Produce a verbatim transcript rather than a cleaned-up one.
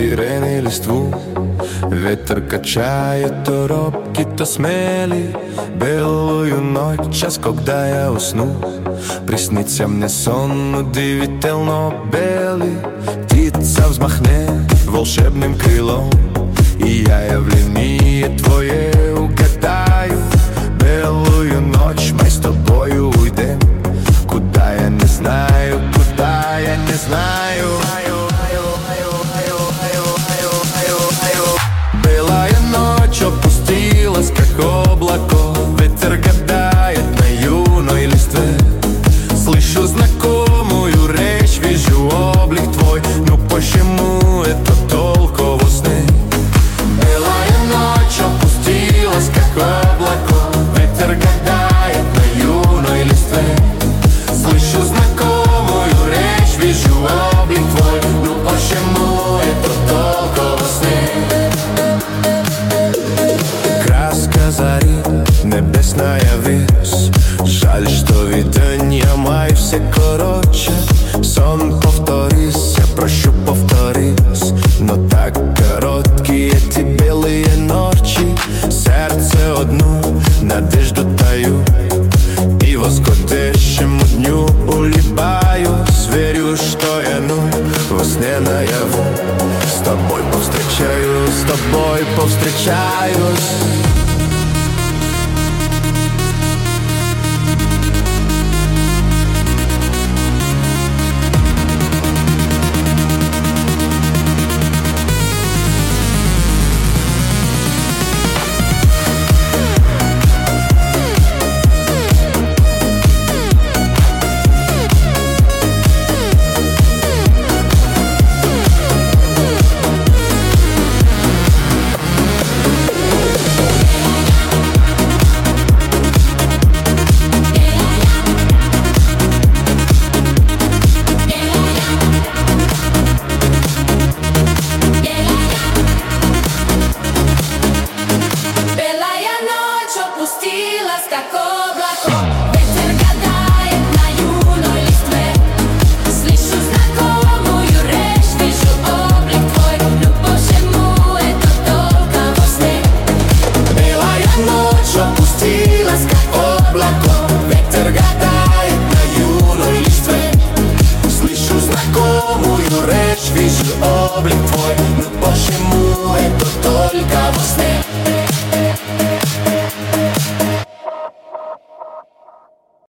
сирены листву. Ветер качает то робкий, то смелый. Белую ночь, час, когда я усну, приснится мне сон удивительно белый. Птица взмахнет волшебным крылом, и я явление твое угадаю. Белую ночь мы с тобою уйдем, куда я не знаю, куда я не знаю. Белая ночь опустилась, как облако. Ветер гадает на юной листве. Слышу знакомую речь, вижу облик твой. Но почему это только во сне? Белая ночь опустилась, как облако. Ветер гадает на юной листве. Слышу знакомую речь, вижу облик твой. Но почему это только во сне? Краска зари, небесная весь. Жаль, что видения мои все короче. Сон повторись, я прошу повторись. Но так короткие эти белые ночи. Сердце одну надежду таю, и восходящему дню улыбаюсь. Верю, что я ну во сне наяву с тобой повстречаюсь, с тобой повстречаюсь. Вижу облик твой, но почему это только во сне?